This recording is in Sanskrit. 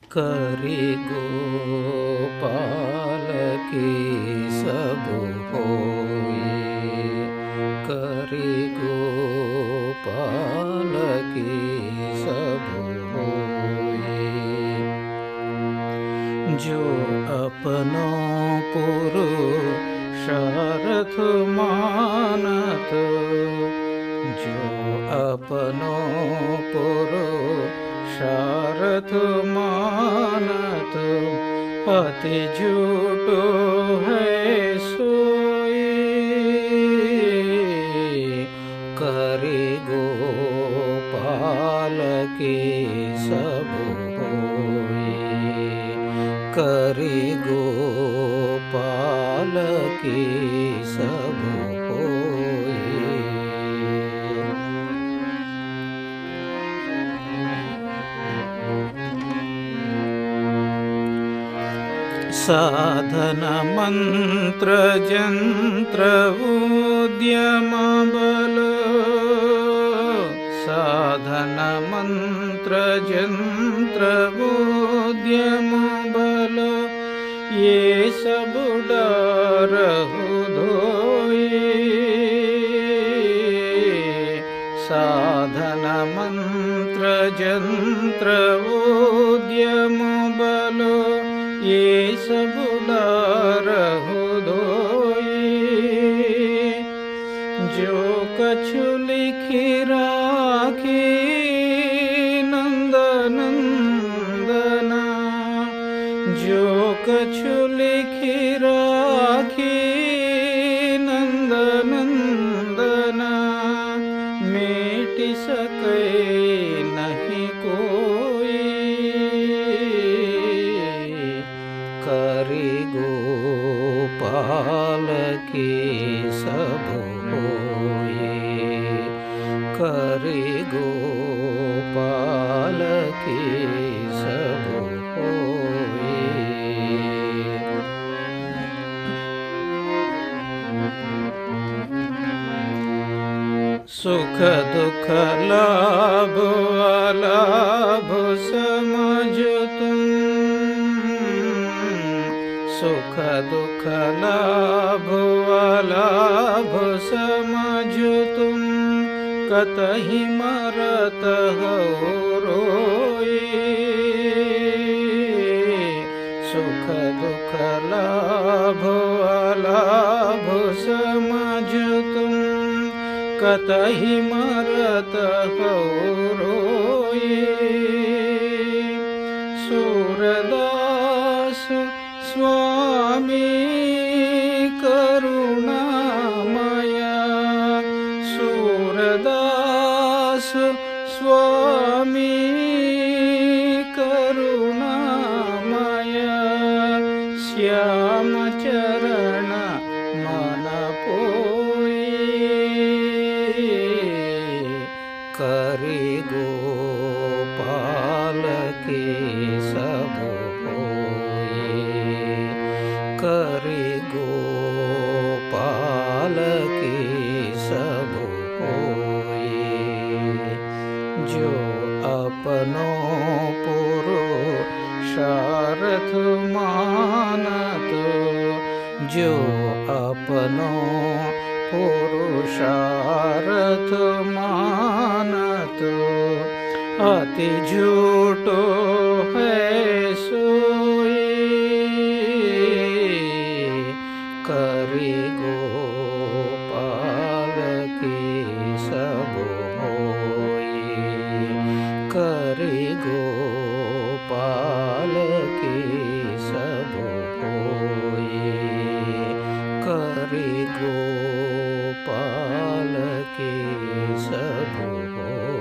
करि गोपाल की सब होए, करि गोपाल की सब होए। जो अपनों पुरुषार्थ मानत, जो अपनों पुरुषार्थ मानत, अति झूठो है सोई। करि गोपाल की सब होए, करि गोपाल की सब होए। साधन मंत्र जंत्र उद्यम बल, साधन मंत्र जंत्र उद्यम बल, ये सब डरहु धोई। साधन मंत्र जंत्र उद्यम बल, ये सब डरहु धोई। जो कछु लिखि राखी नंद नंदना, जो कछु लिखि राखी नंद नंदना, मेट सके नहीं कोई। करि गोपाल की सब होए, करि गोपाल की सब होए। सुख दुख लाभ अलाभ समझ तुम, सुख दुख लाभ अलाभ समझ तुम, कतहि मरत हो रोई। सुख दुख लाभ अलाभ समझ तुम, कतहि मरत हो रोई। सूरदास स्वामी करुणामया, सूरदास स्वामी करुणामया, श्याम चरण मन पोई। करि गोपाल की सब होए, करि गोपाल की सब होए। जो अपनों पुरुषार्थ मानत, जो अपनों पुरुषार्थ मानत, अति झूठो है सोई। करि गोपाल की सब होए, करि गोपाल की सब होए, करि गोपाल की सब होए।